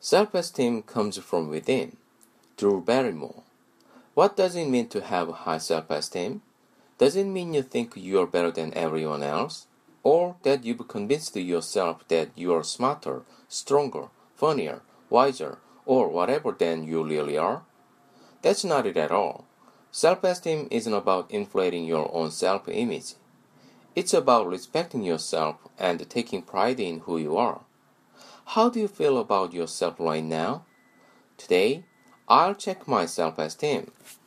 Self-esteem comes from within. Drew Barrymore. What does it mean to have high self-esteem? Does it mean you think you're better than everyone else? Or that you've convinced yourself that you're smarter, stronger, funnier, wiser, or whatever than you really are? That's not it at all. Self-esteem isn't about inflating your own self-image. It's about respecting yourself and taking pride in who you are. How do you feel about yourself right now? Today, I'll check my self-esteem.